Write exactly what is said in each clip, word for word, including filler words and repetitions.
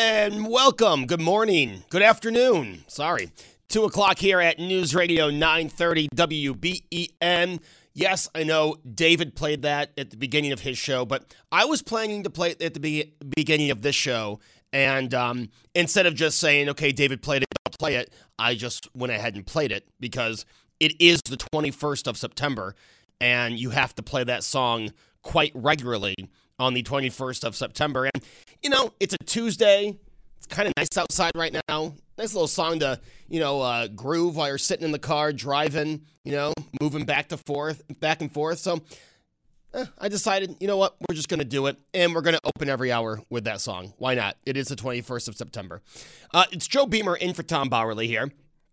And welcome. Good morning. Good afternoon. Sorry. Two o'clock here at News Radio nine thirty W B E N. Yes, I know David played that at the beginning of his show, but I was planning to play it at the be- beginning of this show. And um, instead of just saying, okay, David played it, I'll play it, I just went ahead and played it because it is the twenty-first of September, and you have to play that song quite regularly on the twenty-first of September. And, you know, it's a Tuesday. It's kind of nice outside right now. Nice little song to, you know, uh, groove while you're sitting in the car, driving, you know, moving back to forth, back and forth. So eh, I decided, you know what, we're just going to do it, and we're going to open every hour with that song. Why not? It is the twenty-first of September. Uh, it's Joe Beamer in for Tom Bowerly here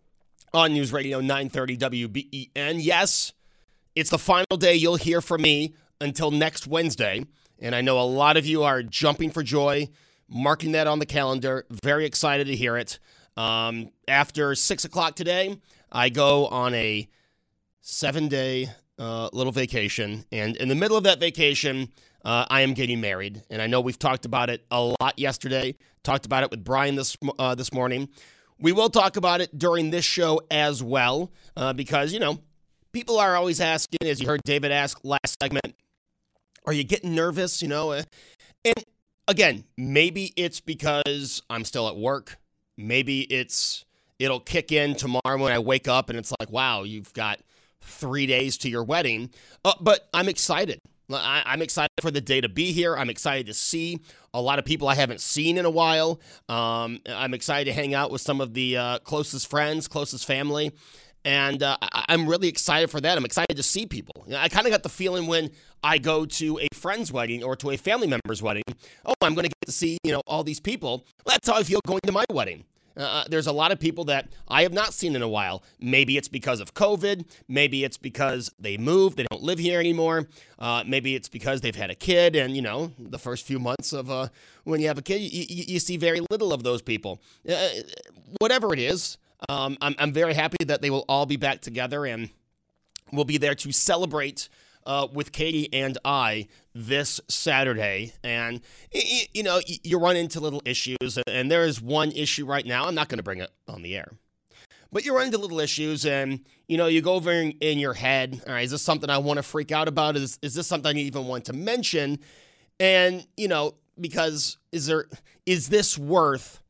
on News Radio nine thirty W B E N. Yes, it's the final day you'll hear from me until next Wednesday. And I know a lot of you are jumping for joy, marking that on the calendar. Very excited to hear it. Um, after six o'clock today, I go on a seven-day uh, little vacation. And in the middle of that vacation, uh, I am getting married. And I know we've talked about it a lot yesterday. Talked about it with Brian this uh, this morning. We will talk about it during this show as well uh, because, you know, people are always asking, as you heard David ask last segment, are you getting nervous, you know? And again, maybe it's because I'm still at work. Maybe it's it'll kick in tomorrow when I wake up and it's like, wow, you've got three days to your wedding. Uh, but I'm excited. I, I'm excited for the day to be here. I'm excited to see a lot of people I haven't seen in a while. Um, I'm excited to hang out with some of the uh, closest friends, closest family. And uh, I'm really excited for that. I'm excited to see people. You know, I kind of got the feeling when I go to a friend's wedding or to a family member's wedding, oh, I'm going to get to see, you know, all these people. Well, that's how I feel going to my wedding. Uh, there's a lot of people that I have not seen in a while. Maybe it's because of COVID. Maybe it's because they moved. They don't live here anymore. Uh, maybe it's because they've had a kid. And, you know, the first few months of uh, when you have a kid, you, you, you see very little of those people. Uh, whatever it is. Um, I'm, I'm very happy that they will all be back together and we'll be there to celebrate uh, with Katie and I this Saturday. And, you, you know, you run into little issues, and there is one issue right now. I'm not going to bring it on the air. But you run into little issues, and, you know, you go over in, in your head, all right, is this something I want to freak out about? Is, is this something I even want to mention? And, you know, because is there is this worth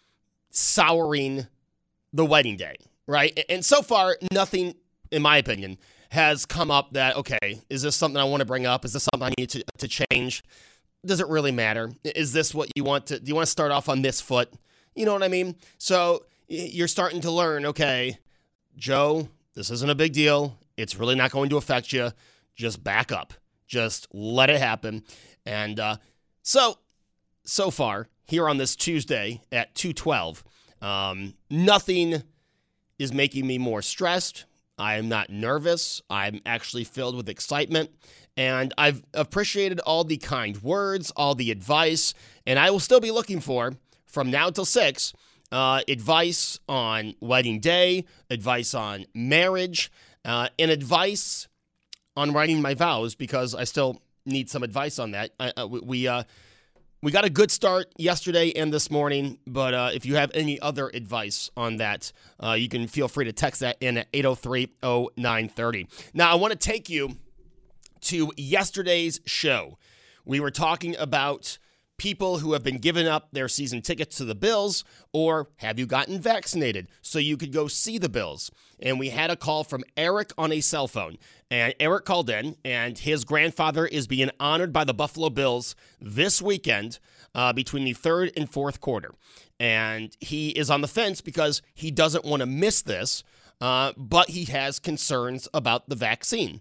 souring the wedding day, right? And so far, nothing, in my opinion, has come up that, okay, is this something I want to bring up? Is this something I need to, to change? Does it really matter? Is this what you want to, do you want to start off on this foot? You know what I mean? So you're starting to learn, okay, Joe, this isn't a big deal. It's really not going to affect you. Just back up. Just let it happen. And uh, so, so far, here on this Tuesday at two twelve, Um, nothing is making me more stressed. I am not nervous. I'm actually filled with excitement. And I've appreciated all the kind words, all the advice, and I will still be looking for, from now till six, uh, advice on wedding day, advice on marriage, uh, and advice on writing my vows, because I still need some advice on that. I, uh, we, uh, We got a good start yesterday and this morning, but uh, if you have any other advice on that, uh, you can feel free to text that in at eight oh three oh nine thirty. Now, I want to take you to yesterday's show. We were talking about people who have been giving up their season tickets to the Bills, or have you gotten vaccinated so you could go see the Bills? And we had a call from Eric on a cell phone. And Eric called in, and his grandfather is being honored by the Buffalo Bills this weekend uh, between the third and fourth quarter. And he is on the fence because he doesn't want to miss this, uh, but he has concerns about the vaccine.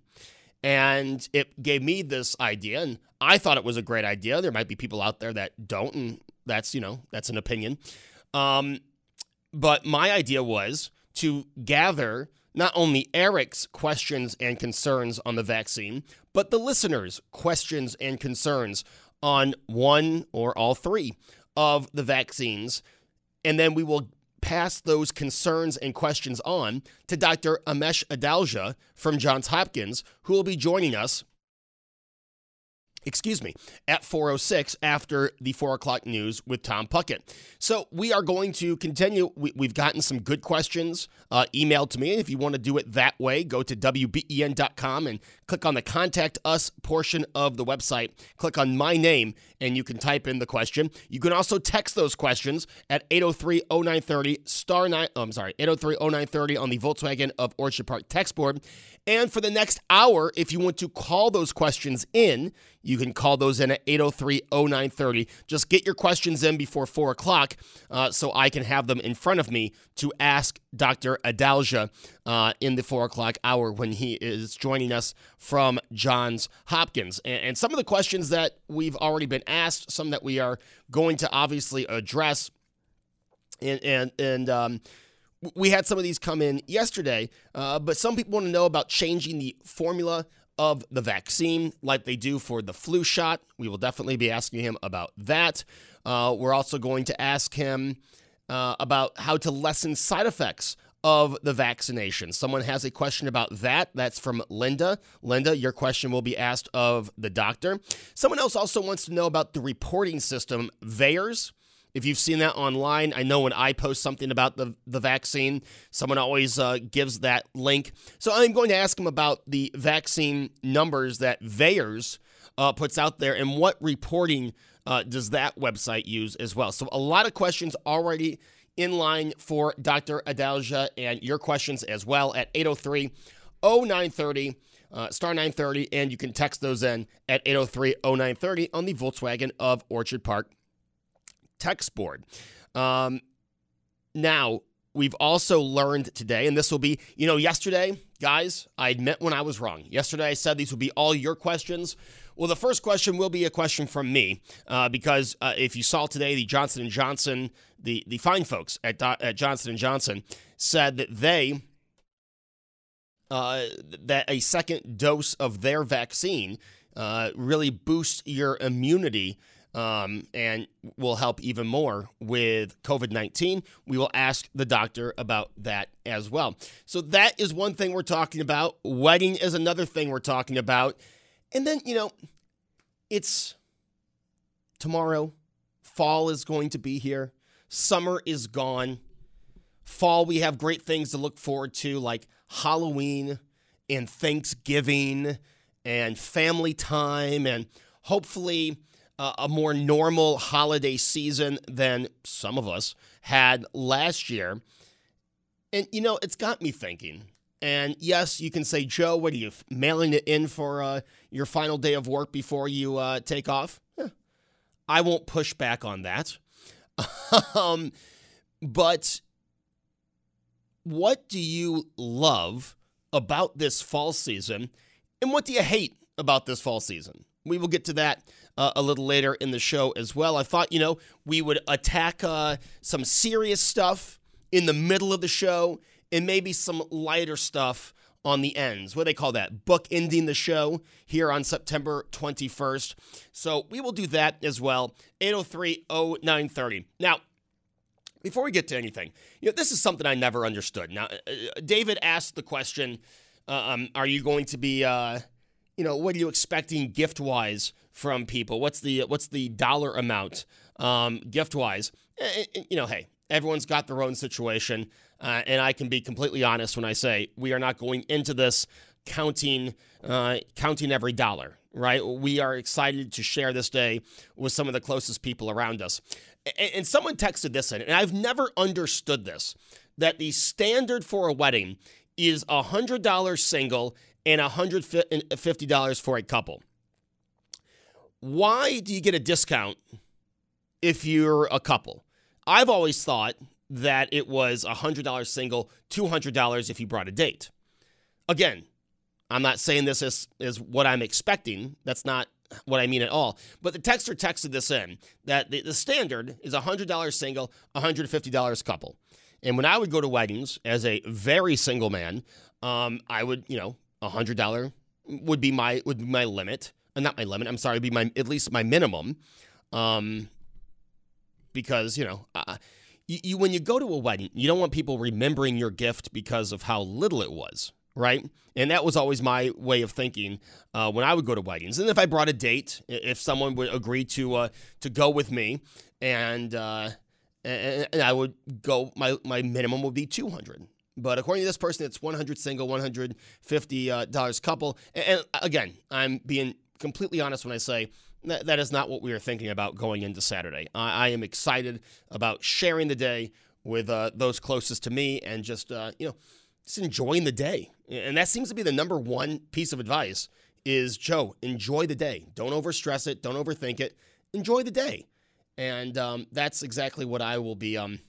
And it gave me this idea, and I thought it was a great idea. There might be people out there that don't, and that's, you know, that's an opinion. Um, but my idea was to gather not only Eric's questions and concerns on the vaccine, but the listeners' questions and concerns on one or all three of the vaccines. And then we will pass those concerns and questions on to Doctor Amesh Adalja from Johns Hopkins, who will be joining us excuse me, at four oh six after the four o'clock news with Tom Puckett. So we are going to continue. We, we've gotten some good questions uh, emailed to me. If you want to do it that way, go to W B E N dot com and click on the Contact Us portion of the website. Click on my name, and you can type in the question. You can also text those questions at eight oh three oh nine thirty, star nine, oh, I'm sorry, eight oh three oh nine thirty on the Volkswagen of Orchard Park text board. And for the next hour, if you want to call those questions in, you can call those in at eight oh three oh nine thirty. Just get your questions in before four o'clock uh, so I can have them in front of me to ask Doctor Adalja uh, in the four o'clock hour when he is joining us from Johns Hopkins. And, and some of the questions that we've already been asked, some that we are going to obviously address, and, and, and um, we had some of these come in yesterday, uh, but some people want to know about changing the formula of the vaccine like they do for the flu shot. We will definitely be asking him about that. Uh, we're also going to ask him uh, about how to lessen side effects of the vaccination. Someone has a question about that. That's from Linda. Linda, your question will be asked of the doctor. Someone else also wants to know about the reporting system, VAERS. If you've seen that online, I know when I post something about the, the vaccine, someone always uh, gives that link. So I'm going to ask him about the vaccine numbers that VAERS uh, puts out there and what reporting uh, does that website use as well. So a lot of questions already in line for Doctor Adalja, and your questions as well at eight oh three oh nine thirty, uh, star nine thirty, and you can text those in at eight oh three oh nine thirty on the Volkswagen of Orchard Park text board. Um, now, we've also learned today, and this will be, you know, yesterday, guys, I admit when I was wrong. Yesterday, I said these would be all your questions. Well, the first question will be a question from me, uh, because uh, if you saw today, the Johnson and Johnson, the, the fine folks at, at Johnson and Johnson said that they, uh, that a second dose of their vaccine uh, really boosts your immunity Um, and will help even more with covid nineteen. We will ask the doctor about that as well. So that is one thing we're talking about. Wedding is another thing we're talking about. And then, you know, it's tomorrow. Fall is going to be here. Summer is gone. Fall, we have great things to look forward to, like Halloween and Thanksgiving and family time, and hopefully Uh, a more normal holiday season than some of us had last year. And, you know, it's got me thinking. And yes, you can say, Joe, what are you, mailing it in for uh, your final day of work before you uh, take off? Eh, I won't push back on that. um, but what do you love about this fall season? And what do you hate about this fall season? We will get to that uh, a little later in the show as well. I thought, you know, we would attack uh, some serious stuff in the middle of the show and maybe some lighter stuff on the ends. What do they call that? Bookending the show here on September twenty-first. So we will do that as well. eight oh three oh nine thirty. Now, before we get to anything, you know, this is something I never understood. Now, uh, David asked the question, uh, um, are you going to be... Uh, You know, what are you expecting gift-wise from people? What's the what's the dollar amount um, gift-wise? And, and, you know, hey, everyone's got their own situation, uh, and I can be completely honest when I say we are not going into this counting uh, counting every dollar, right? We are excited to share this day with some of the closest people around us. And, and someone texted this in, and I've never understood this, that the standard for a wedding is a one hundred dollars single and one hundred fifty dollars for a couple. Why do you get a discount if you're a couple? I've always thought that it was one hundred dollars single, two hundred dollars if you brought a date. Again, I'm not saying this is, is what I'm expecting. That's not what I mean at all. But the texter texted this in, that the, the standard is one hundred dollars single, one hundred fifty dollars couple. And when I would go to weddings as a very single man, um, I would, you know, one hundred dollars would be my would be my limit. Uh, not my limit, I'm sorry, would be my at least my minimum. Um, because, you know, uh, you, you when you go to a wedding, you don't want people remembering your gift because of how little it was, right? And that was always my way of thinking uh, when I would go to weddings. And if I brought a date, if someone would agree to uh, to go with me, and, uh, and and I would go, my my minimum would be two hundred dollars. But according to this person, it's one hundred single, one hundred fifty dollars uh, couple. And, and again, I'm being completely honest when I say that that is not what we were thinking about going into Saturday. I, I am excited about sharing the day with uh, those closest to me and just, uh, you know, just enjoying the day. And that seems to be the number one piece of advice is, Joe, enjoy the day. Don't overstress it. Don't overthink it. Enjoy the day. And um, that's exactly what I will be um,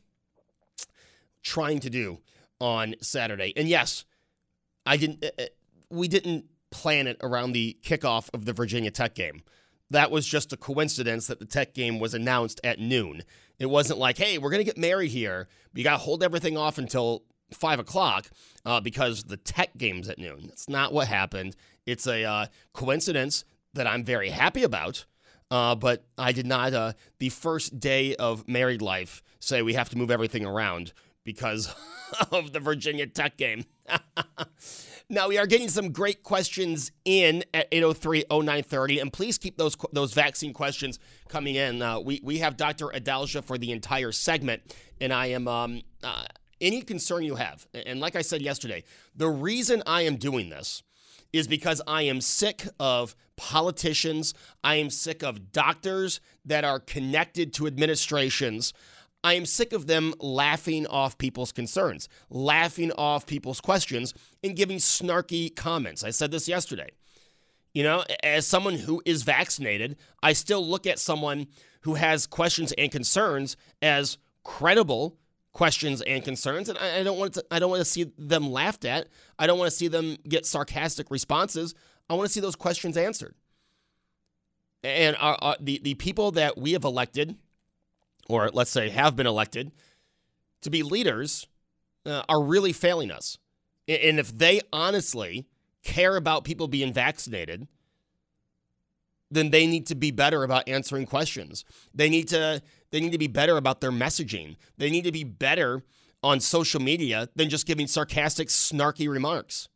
trying to do on Saturday. And yes, I didn't. Uh, we didn't plan it around the kickoff of the Virginia Tech game. That was just a coincidence that the Tech game was announced at noon. It wasn't like, hey, we're going to get married here. We got to hold everything off until five o'clock uh, because the Tech game's at noon. That's not what happened. It's a uh, coincidence that I'm very happy about. Uh, but I did not, uh, the first day of married life, say we have to move everything around because of the Virginia Tech game. Now, we are getting some great questions in at eight oh three oh nine thirty, and please keep those those vaccine questions coming in. Uh, we, we have Doctor Adalja for the entire segment, and I am, um, uh, any concern you have, and like I said yesterday, the reason I am doing this is because I am sick of politicians. I am sick of doctors that are connected to administrations. I am sick of them laughing off people's concerns, laughing off people's questions, and giving snarky comments. I said this yesterday. You know, as someone who is vaccinated, I still look at someone who has questions and concerns as credible questions and concerns, and I, I don't want to. I don't want to see them laughed at. I don't want to see them get sarcastic responses. I want to see those questions answered. And our, our, the the people that we have elected, or let's say have been elected, to be leaders, uh, are really failing us. And if they honestly care about people being vaccinated, then they need to be better about answering questions. They need to they need to be better about their messaging. They need to be better on social media than just giving sarcastic, snarky remarks.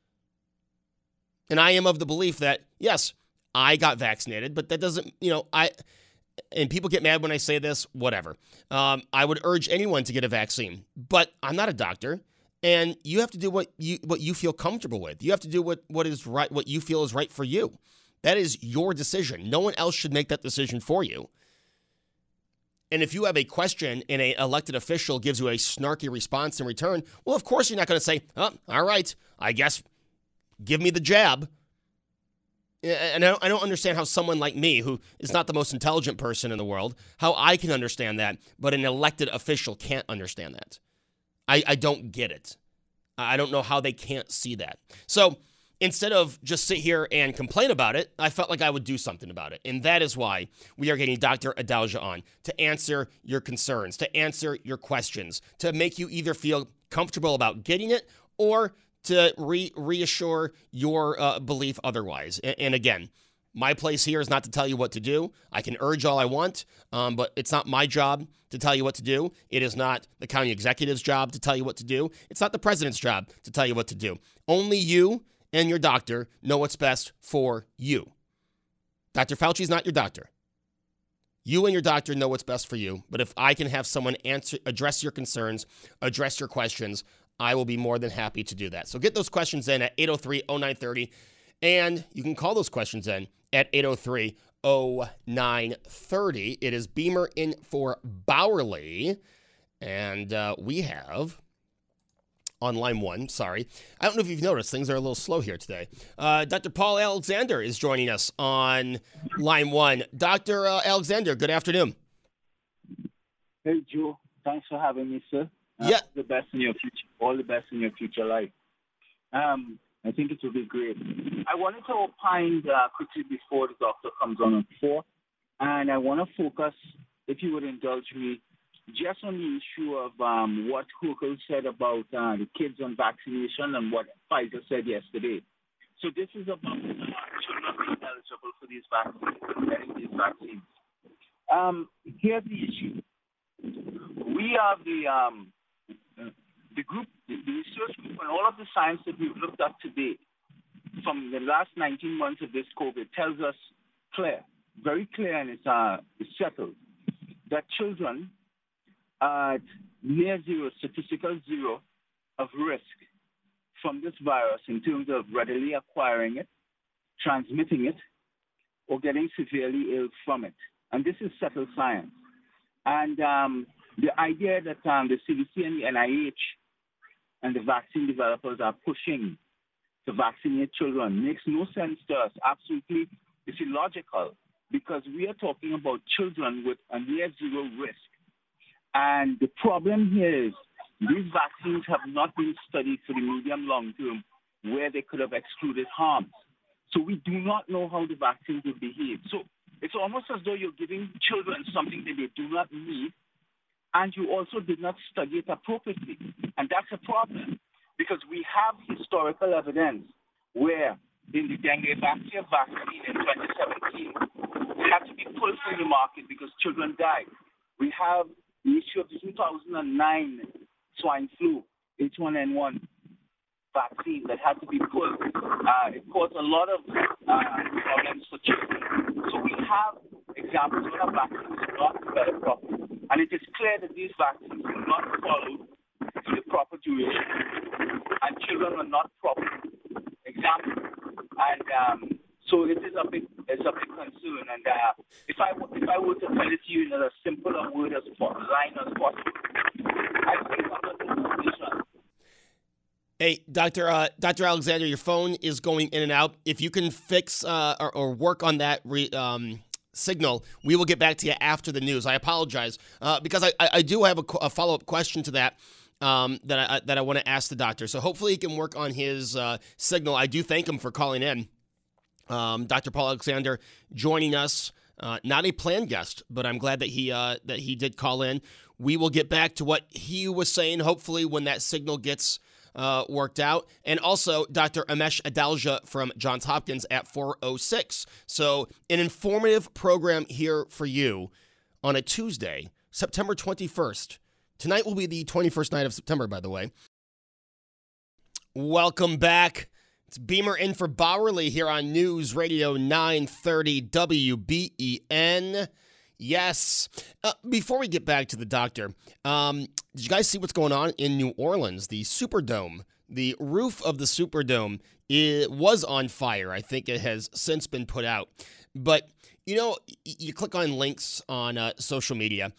And I am of the belief that, yes, I got vaccinated, but that doesn't, you know, I, and people get mad when I say this, whatever. Um, I would urge anyone to get a vaccine, but I'm not a doctor. And you have to do what you what you feel comfortable with. You have to do what, what is right, what you feel is right for you. That is your decision. No one else should make that decision for you. And if you have a question and an elected official gives you a snarky response in return, well, of course you're not going to say, oh, all right, I guess give me the jab. And I don't, I don't understand how someone like me, who is not the most intelligent person in the world, how I can understand that, but an elected official can't understand that. I, I don't get it. I don't know how they can't see that. So instead of just sit here and complain about it, I felt like I would do something about it. And that is why we are getting Doctor Adalja on, to answer your concerns, to answer your questions, to make you either feel comfortable about getting it or to re- reassure your uh, belief otherwise. And, and again, my place here is not to tell you what to do. I can urge all I want, um, but it's not my job to tell you what to do. It is not the county executive's job to tell you what to do. It's not the president's job to tell you what to do. Only you and your doctor know what's best for you. Doctor Fauci is not your doctor. You and your doctor know what's best for you. But if I can have someone answer, address your concerns, address your questions, I will be more than happy to do that. So get those questions in at eight oh three oh nine thirty. And you can call those questions in at eight oh three oh nine thirty. It is Beamer in for Bowerly. And uh, we have... on line one, sorry. I don't know if you've noticed, things are a little slow here today. Uh, Doctor Paul Alexander is joining us on line one. Doctor Uh, Alexander, good afternoon. Hey, Joe. Thanks for having me, sir. Uh, yeah. All the best in your future. All the best in your future life. Um, I think it will be great. I wanted to opine uh, quickly before the doctor comes on at four, and I want to focus, if you would indulge me, just on the issue of um, what Hochul said about uh, the kids on vaccination and what Pfizer said yesterday. So this is about uh, children being eligible for these vaccines and getting these vaccines. Um, here's the issue. We have the um, the group, the the research group and all of the science that we've looked at today from the last nineteen months of this COVID tells us clear, very clear, and it's, uh, it's settled, that children are at near zero, statistical zero of risk from this virus in terms of readily acquiring it, transmitting it, or getting severely ill from it. And this is settled science. And um, the idea that um, the C D C and the N I H and the vaccine developers are pushing to vaccinate children makes no sense to us. Absolutely, it's illogical, because we are talking about children with a near zero risk. And the problem here is these vaccines have not been studied for the medium long term where they could have excluded harms. So we do not know how the vaccines will behave. So it's almost as though you're giving children something that they do not need, and you also did not study it appropriately. And that's a problem, because we have historical evidence where in the dengue bacteria vaccine in twenty seventeen, it had to be pulled from the market because children died. We have the issue of the two thousand nine swine flu, H one N one vaccine that had to be pulled. Uh, it caused a lot of uh, problems for children. So we have examples where our vaccines are not developed properly. And it is clear that these vaccines were not followed to the proper duration, and children were not properly examined. And um, so it is a big, it's a big concern. And uh, if I if I were to tell it to you in a simpler word as line as possible, I think under this condition. Hey, Doctor Uh, Doctor Alexander, your phone is going in and out. If you can fix uh, or, or work on that re, um, signal, we will get back to you after the news. I apologize uh, because I, I do have a, a follow-up question to that um, that I that I want to ask the doctor. So hopefully he can work on his uh, signal. I do thank him for calling in. Um, Doctor Paul Alexander joining us, uh, not a planned guest, but I'm glad that he uh, that he did call in. We will get back to what he was saying. Hopefully, when that signal gets Uh, worked out. And also Doctor Amesh Adalja from Johns Hopkins at four oh six. So an informative program here for you on a Tuesday, September twenty-first. Tonight will be the twenty-first night of September, by the way. Welcome back. It's Beamer in for Bowerly here on News Radio nine thirty W B E N. Yes. Uh, before we get back to the doctor, um, did you guys see what's going on in New Orleans? The Superdome, the roof of the Superdome, it was on fire. I think it has since been put out. But, you know, you click on links on uh, social media,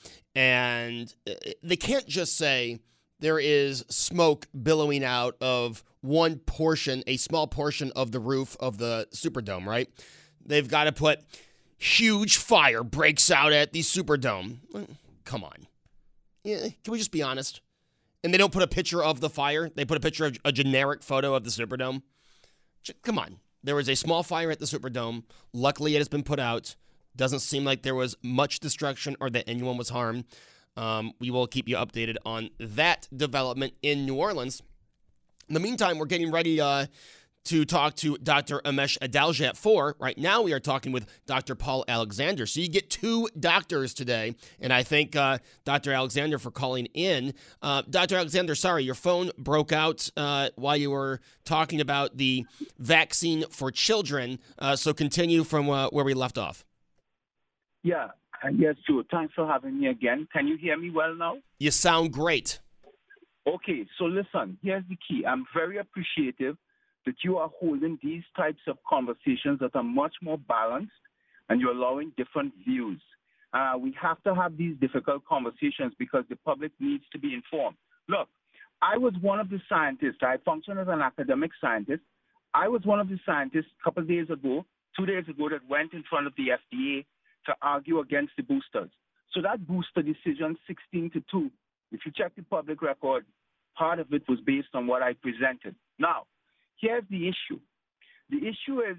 and they can't just say there is smoke billowing out of one portion, a small portion of the roof of the Superdome, right? They've got to put huge fire breaks out at the Superdome. Come on. Yeah, can we just be honest? And they don't put a picture of the fire. They put a picture of a generic photo of the Superdome. Come on. There was a small fire at the Superdome. Luckily, it has been put out. Doesn't seem like there was much destruction or that anyone was harmed. Um, we will keep you updated on that development in New Orleans. In the meantime, we're getting ready uh, to talk to Doctor Amesh Adalja at four. Right now, we are talking with Doctor Paul Alexander. So you get two doctors today, and I thank uh, Doctor Alexander for calling in. Uh, Doctor Alexander, sorry, your phone broke out uh, while you were talking about the vaccine for children. Uh, so continue from uh, where we left off. Yeah, yes, Joe. Thanks for having me again. Can you hear me well now? You sound great. Okay, so listen, here's the key. I'm very appreciative that you are holding these types of conversations that are much more balanced and you're allowing different views. Uh, we have to have these difficult conversations because the public needs to be informed. Look, I was one of the scientists. I function as an academic scientist. I was one of the scientists a couple of days ago, two days ago, that went in front of the F D A to argue against the boosters. So that booster decision, sixteen to two, if you check the public record, part of it was based on what I presented. Now, here's the issue. The issue is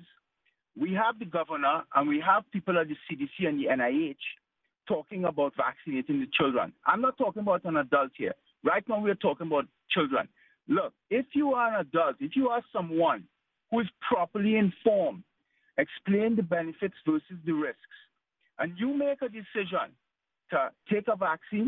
we have the governor and we have people at the C D C and the N I H talking about vaccinating the children. I'm not talking about an adult here. Right now we're talking about children. Look, if you are an adult, if you are someone who is properly informed, explain the benefits versus the risks, and you make a decision to take a vaccine,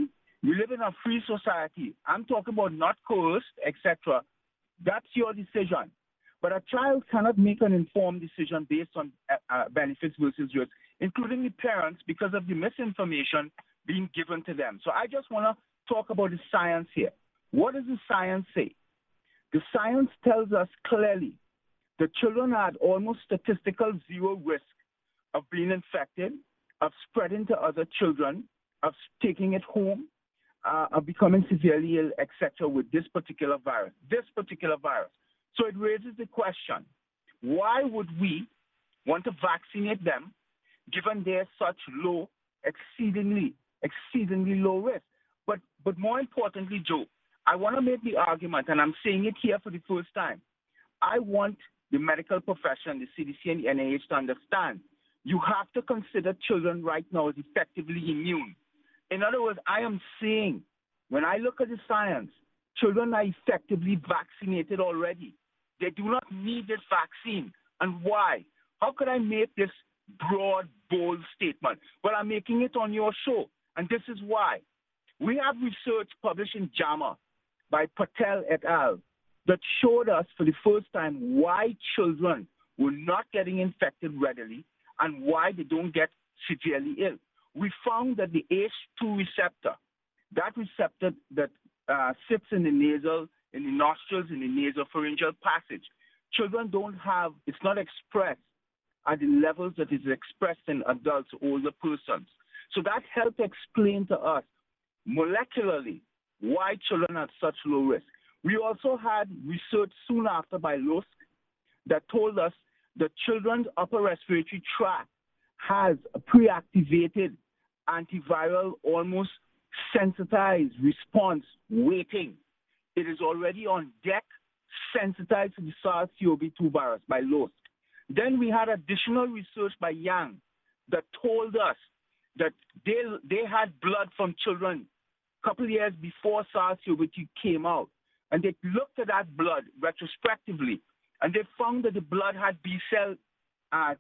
We live in a free society. I'm talking about not coerced, et cetera. That's your decision. But a child cannot make an informed decision based on uh, uh, benefits versus risks, including the parents, because of the misinformation being given to them. So I just want to talk about the science here. What does the science say? The science tells us clearly that children are at almost statistical zero risk of being infected, of spreading to other children, of taking it home, uh, of becoming severely ill, et cetera, with this particular virus, this particular virus. So it raises the question, why would we want to vaccinate them given they're such low, exceedingly, exceedingly low risk? But, but more importantly, Joe, I want to make the argument, and I'm saying it here for the first time. I want the medical profession, the C D C and the N I H to understand you have to consider children right now as effectively immune. In other words, I am saying, when I look at the science, children are effectively vaccinated already. They do not need this vaccine. And why? How could I make this broad, bold statement? Well, I'm making it on your show, and this is why. We have research published in JAMA by Patel et al. That showed us for the first time why children were not getting infected readily and why they don't get severely ill. We found that the A C E two receptor, that receptor that uh, sits in the nasal, in the nostrils, in the nasopharyngeal passage, children don't have, it's not expressed at the levels that is expressed in adults, older persons. So that helped explain to us molecularly why children are at such low risk. We also had research soon after by L O S C that told us that children's upper respiratory tract has a pre-activated antiviral, almost sensitized response waiting. It is already on deck, sensitized to the SARS C o V two virus by L O S C. Then we had additional research by Yang that told us that they, they had blood from children a couple of years before SARS C o V two came out. And they looked at that blood retrospectively, and they found that the blood had B-cell uh,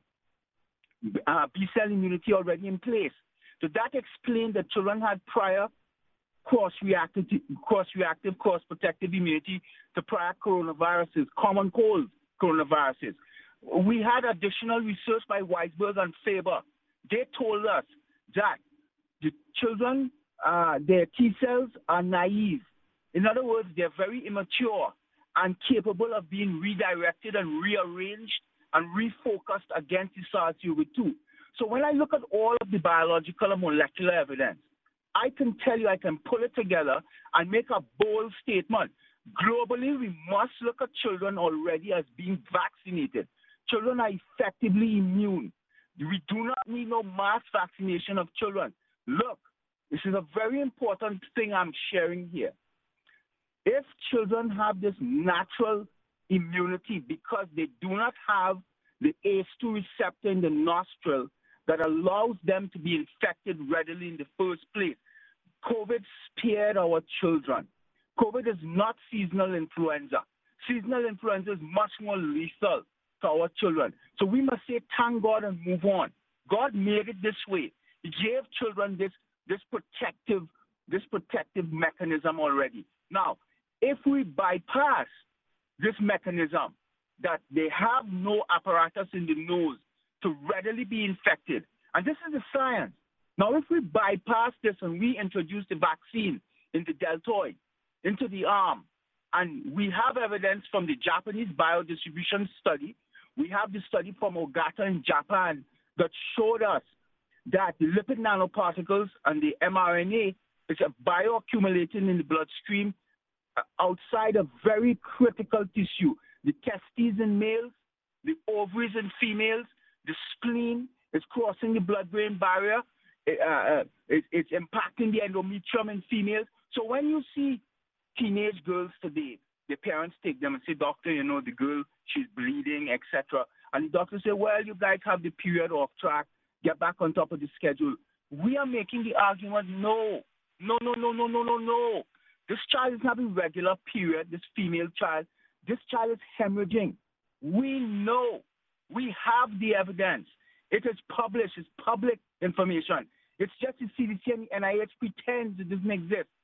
uh, B-cell immunity already in place. So that explained that children had prior cross-reactive, cross-reactive, cross-protective immunity to prior coronaviruses, common cold coronaviruses. We had additional research by Weisberg and Faber. They told us that the children, uh, their T cells are naive. In other words, they're very immature and capable of being redirected and rearranged and refocused against the SARS C o V two. So when I look at all of the biological and molecular evidence, I can tell you, I can pull it together and make a bold statement. Globally, we must look at children already as being vaccinated. Children are effectively immune. We do not need no mass vaccination of children. Look, this is a very important thing I'm sharing here. If children have this natural immunity because they do not have the A C E two receptor in the nostril that allows them to be infected readily in the first place, COVID spared our children. COVID is not seasonal influenza. Seasonal influenza is much more lethal to our children. So we must say thank God and move on. God made it this way. He gave children this, this protective, this protective mechanism already. Now, if we bypass this mechanism, that they have no apparatus in the nose to readily be infected, and this is the science. Now, if we bypass this and we introduce the vaccine in the deltoid, into the arm, and we have evidence from the Japanese biodistribution study, we have the study from Ogata in Japan that showed us that the lipid nanoparticles and the mRNA is bioaccumulating in the bloodstream outside a very critical tissue. The testes in males, the ovaries in females, the spleen is crossing the blood-brain barrier. Uh, it, it's impacting the endometrium in females. So when you see teenage girls today, the parents take them and say, doctor, you know, the girl, she's bleeding, et cetera. And the doctor say, well, you guys have the period off track. Get back on top of the schedule. We are making the argument, no, no, no, no, no, no, no, no. This child is not a regular period, this female child. This child is hemorrhaging. We know. We have the evidence. It is published. It's public information. It's just the C D C and the N I H pretends it doesn't exist.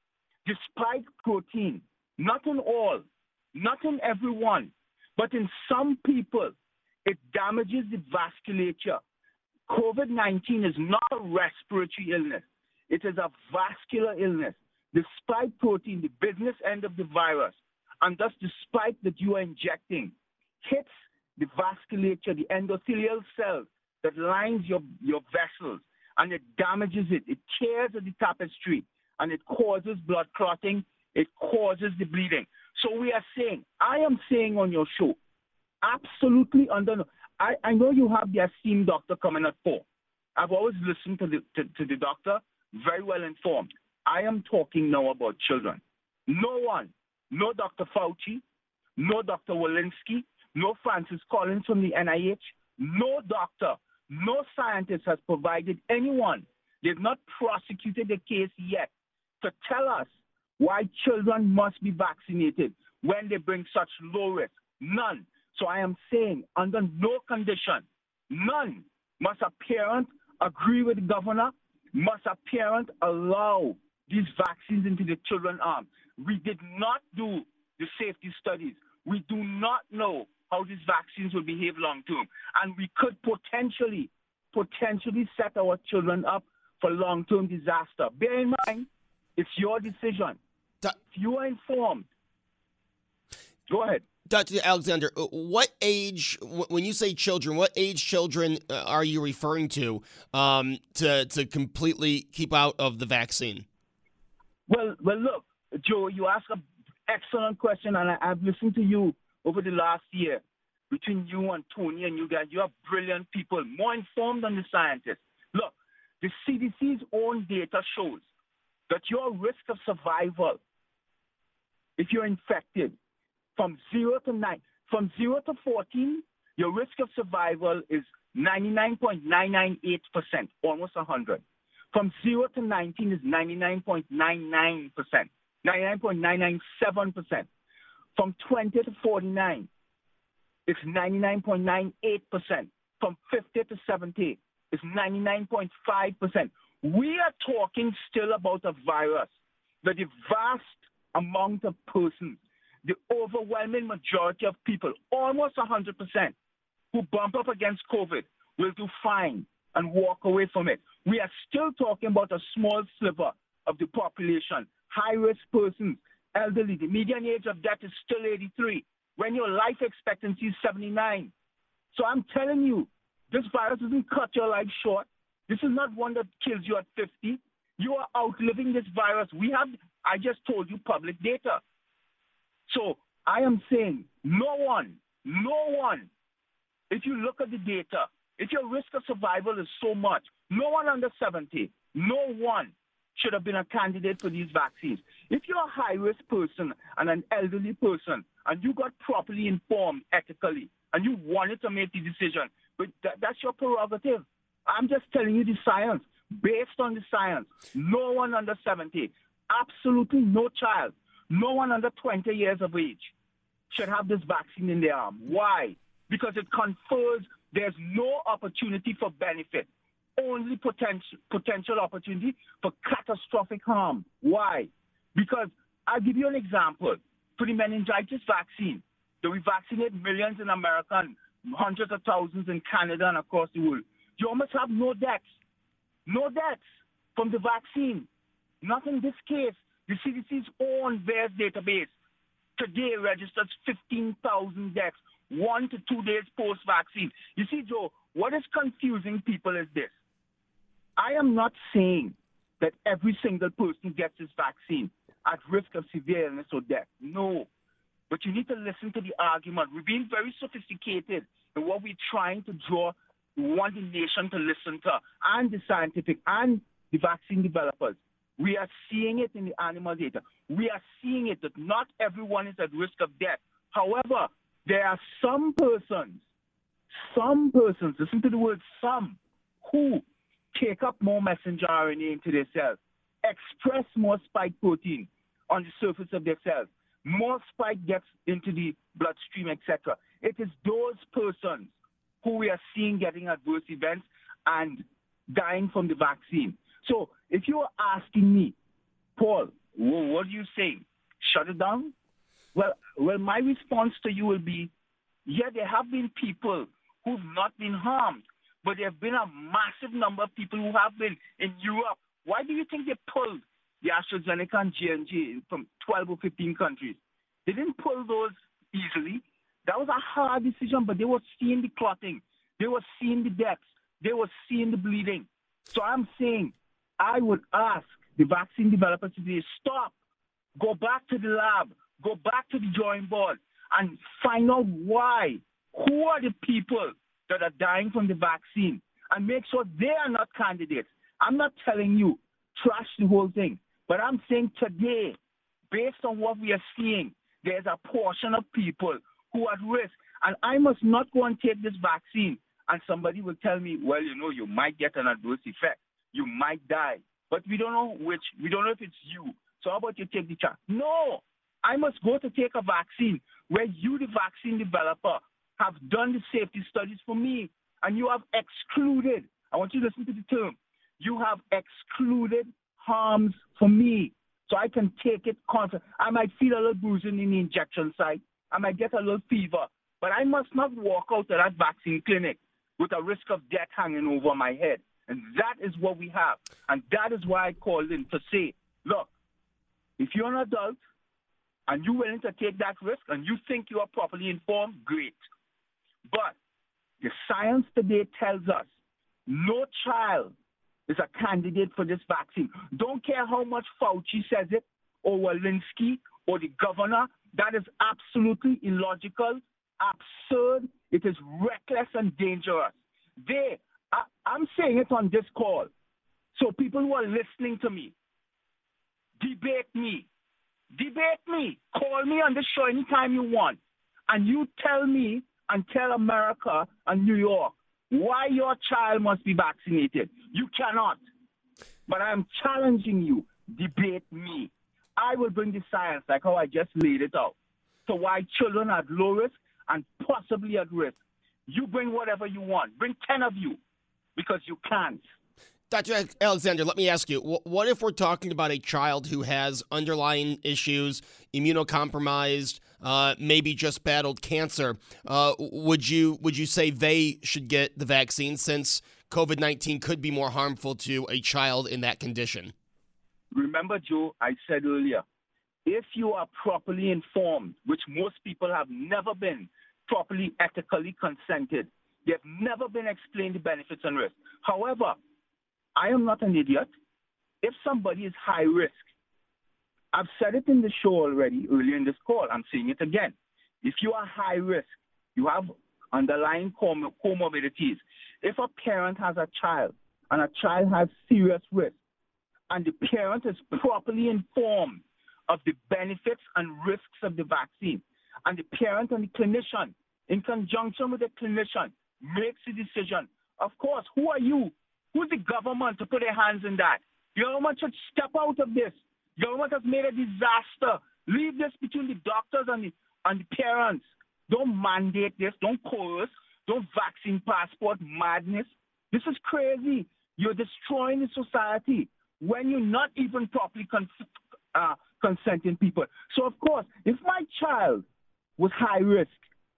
The spike protein, not in all, not in everyone, but in some people, it damages the vasculature. COVID nineteen is not a respiratory illness. It is a vascular illness. The spike protein, the business end of the virus, and thus the spike that you are injecting, hits the vasculature, the endothelial cells that lines your, your vessels, and it damages it. It tears at the tapestry, and it causes blood clotting. It causes the bleeding. So we are saying, I am saying on your show, absolutely under, I, I know you have the esteemed doctor coming at four. I've always listened to the, to, to the doctor, very well informed. I am talking now about children. No one, no Doctor Fauci, no Doctor Walensky, no Francis Collins from the N I H, no doctor, no scientist has provided anyone. They've not prosecuted the case yet to tell us why children must be vaccinated when they bring such low risk. None. So I am saying, under no condition, none must a parent agree with the governor, must a parent allow these vaccines into the children's arms. We did not do the safety studies. We do not know how these vaccines will behave long term. And we could potentially, potentially set our children up for long-term disaster. Bear in mind, it's your decision. If you are informed, go ahead. Doctor Alexander, what age, when you say children, what age children are you referring to um, to to completely keep out of the vaccine? Well, well, look, Joe, you ask an excellent question, and I, I've listened to you over the last year. Between you and Tony and you guys, you are brilliant people, more informed than the scientists. Look, the C D C's own data shows that your risk of survival, if you're infected, from zero to nine, from zero to fourteen, your risk of survival is ninety-nine point nine nine eight percent, almost one hundred. From zero to nineteen is ninety-nine point nine nine percent, ninety-nine point nine nine seven percent. From twenty to forty-nine, it's ninety-nine point nine eight percent. From fifty to seventy, it's ninety-nine point five percent. We are talking still about a virus that the vast amount of persons, the overwhelming majority of people, almost one hundred percent, who bump up against COVID will do fine and walk away from it. We are still talking about a small sliver of the population, high-risk persons, elderly. The median age of death is still eighty-three, when your life expectancy is seventy-nine. So I'm telling you, this virus doesn't cut your life short. This is not one that kills you at fifty. You are outliving this virus. We have, I just told you, public data. So I am saying no one, no one, if you look at the data, if your risk of survival is so much, no one under seventy, no one should have been a candidate for these vaccines. If you're a high-risk person and an elderly person and you got properly informed ethically and you wanted to make the decision, but that, that's your prerogative. I'm just telling you the science. Based on the science, no one under seventy, absolutely no child, no one under twenty years of age should have this vaccine in their arm. Why? Because it confers there's no opportunity for benefit, only potential potential opportunity for catastrophic harm. Why? Because I'll give you an example. For the meningitis vaccine, that we vaccinate millions in America and hundreds of thousands in Canada and across the world, you almost have no deaths. No deaths from the vaccine. Not in this case. The C D C's own V A E R S database today registers fifteen thousand deaths, one to two days post-vaccine. You see, Joe, what is confusing people is this. I am not saying that every single person gets this vaccine at risk of severe illness or death. No. But you need to listen to the argument. We're being very sophisticated in what we're trying to draw. We want the nation to listen to, and the scientific and the vaccine developers. We are seeing it in the animal data. We are seeing it that not everyone is at risk of death. However, there are some persons, some persons, listen to the word some, who take up more messenger R N A into their cells, express more spike protein on the surface of their cells, more spike gets into the bloodstream, et cetera. It is those persons who we are seeing getting adverse events and dying from the vaccine. So if you are asking me, Paul, Well, what do you say? Shut it down? Well, well, my response to you will be, yeah, there have been people who've not been harmed, but there have been a massive number of people who have been in Europe. Why do you think they pulled the AstraZeneca and J and J from twelve or fifteen countries? They didn't pull those easily. That was a hard decision, but they were seeing the clotting. They were seeing the deaths. They were seeing the bleeding. So I'm saying I would ask the vaccine developers today, stop, go back to the lab, go back to the drawing board, and find out why. Who are the people that are dying from the vaccine? And make sure they are not candidates. I'm not telling you trash the whole thing, but I'm saying today, based on what we are seeing, there's a portion of people who are at risk. And I must not go and take this vaccine and somebody will tell me, well, you know, you might get an adverse effect. You might die. But we don't know which. We don't know if it's you. So how about you take the chance? No. I must go to take a vaccine where you, the vaccine developer, have done the safety studies for me. And you have excluded, I want you to listen to the term, you have excluded harms for me. So I can take it confident. I might feel a little bruising in the injection site. I might get a little fever. But I must not walk out of that vaccine clinic with a risk of death hanging over my head. And that is what we have. And that is why I called in to say, look, if you're an adult and you're willing to take that risk and you think you are properly informed, great. But the science today tells us no child is a candidate for this vaccine. Don't care how much Fauci says it, or Walensky, or the governor. That is absolutely illogical, absurd. It is reckless and dangerous. They, I, I'm saying it on this call. So people who are listening to me, debate me. Debate me. Call me on the show anytime you want. And you tell me and tell America and New York why your child must be vaccinated. You cannot. But I'm challenging you. Debate me. I will bring the science like how I just laid it out. So why children are at low risk and possibly at risk. You bring whatever you want. Bring ten of you because you can't. Doctor Alexander, let me ask you, what if we're talking about a child who has underlying issues, immunocompromised, uh, maybe just battled cancer? Uh, would you would you say they should get the vaccine since COVID nineteen could be more harmful to a child in that condition? Remember, Joe, I said earlier, if you are properly informed, which most people have never been properly ethically consented, they've never been explained the benefits and risks. However, I am not an idiot. If somebody is high risk, I've said it in the show already earlier in this call. I'm saying it again. If you are high risk, you have underlying com- comorbidities. If a parent has a child and a child has serious risk, and the parent is properly informed of the benefits and risks of the vaccine, and the parent and the clinician, in conjunction with the clinician, makes the decision, of course, who are you? Who's the government to put their hands in that? The government should step out of this. The government has made a disaster. Leave this between the doctors and the, and the parents. Don't mandate this. Don't coerce. Don't vaccine passport madness. This is crazy. You're destroying the society when you're not even properly con- uh, consenting people. So, of course, if my child was high risk,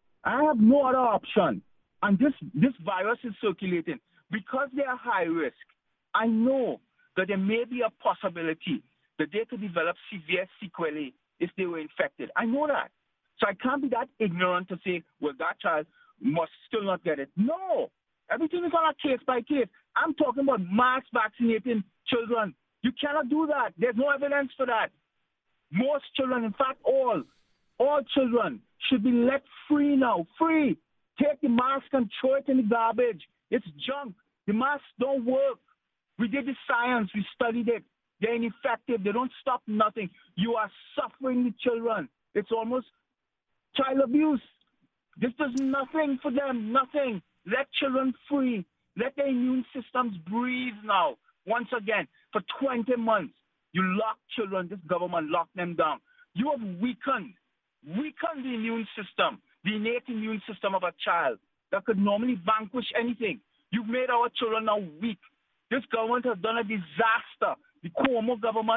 I have no other option. And this, this virus is circulating. Because they are high risk, I know that there may be a possibility that they could develop severe sequelae if they were infected. I know that. So I can't be that ignorant to say, well, that child must still not get it. No. Everything is on a case by case. I'm talking about mass vaccinating children. You cannot do that. There's no evidence for that. Most children, in fact, all, all children should be let free now. Free. Take the mask and throw it in the garbage. It's junk. The masks don't work. We did the science. We studied it. They're ineffective. They don't stop nothing. You are suffering the children. It's almost child abuse. This does nothing for them. Nothing. Let children free. Let their immune systems breathe now. Once again, for twenty months, you lock children. This government locked them down. You have weakened, weakened the immune system, the innate immune system of a child that could normally vanquish anything. You've made our children now weak. This government has done a disaster. The Cuomo government,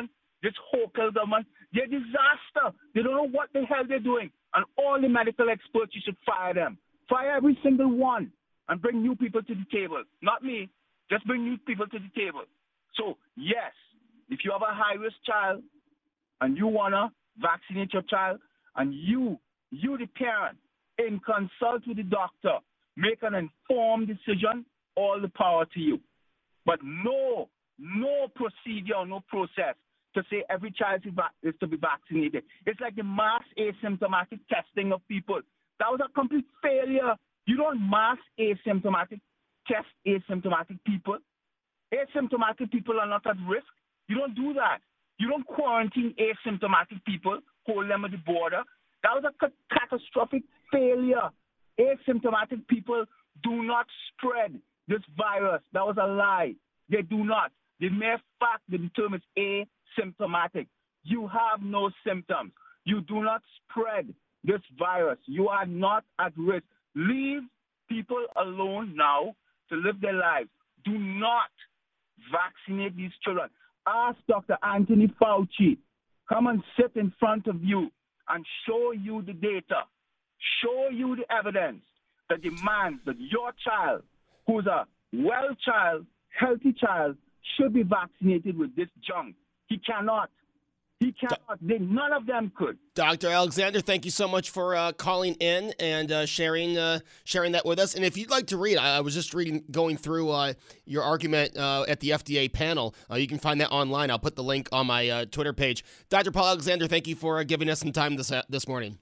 this Hochul government, they're a disaster. They don't know what the hell they're doing. And all the medical experts, you should fire them. Fire every single one and bring new people to the table. Not me. Just bring new people to the table. So, yes, if you have a high-risk child and you want to vaccinate your child, and you, you the parent, in consult with the doctor, make an informed decision, all the power to you. But no, no procedure, no process to say every child is to be vaccinated. It's like the mass asymptomatic testing of people. That was a complete failure. You don't mass asymptomatic test asymptomatic people. Asymptomatic people are not at risk. You don't do that. You don't quarantine asymptomatic people, hold them at the border. That was a catastrophic failure. Asymptomatic people do not spread this virus. That was a lie. They do not. The mere fact that the term is asymptomatic. You have no symptoms. You do not spread this virus. You are not at risk. Leave people alone now to live their lives. Do not vaccinate these children. Ask Doctor Anthony Fauci, come and sit in front of you and show you the data, show you the evidence that demands that your child, who's a well child, healthy child, should be vaccinated with this junk. He cannot. He cannot. They, none of them could. Doctor Alexander, thank you so much for uh, calling in and uh, sharing uh, sharing that with us. And if you'd like to read, I, I was just reading, going through uh, your argument uh, at the F D A panel. Uh, you can find that online. I'll put the link on my uh, Twitter page. Doctor Paul Alexander, thank you for uh, giving us some time this uh, this morning.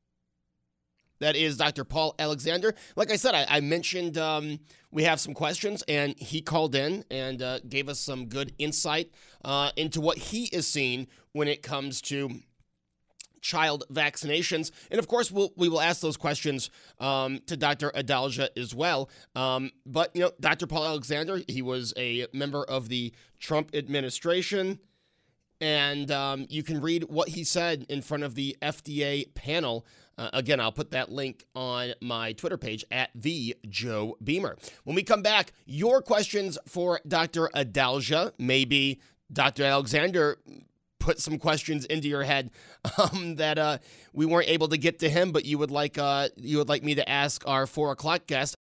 That is Doctor Paul Alexander. Like I said, I, I mentioned um, we have some questions, and he called in and uh, gave us some good insight uh, into what he is seeing when it comes to child vaccinations. And of course, we'll, we will ask those questions um, to Doctor Adalja as well. Um, but, you know, Doctor Paul Alexander, he was a member of the Trump administration. And um, you can read what he said in front of the F D A panel. Uh, again, I'll put that link on my Twitter page at the Joe Beamer. When we come back, your questions for Doctor Adalja. Maybe Doctor Alexander put some questions into your head um, that uh, we weren't able to get to him, but you would like uh, you would like me to ask our four o'clock guest,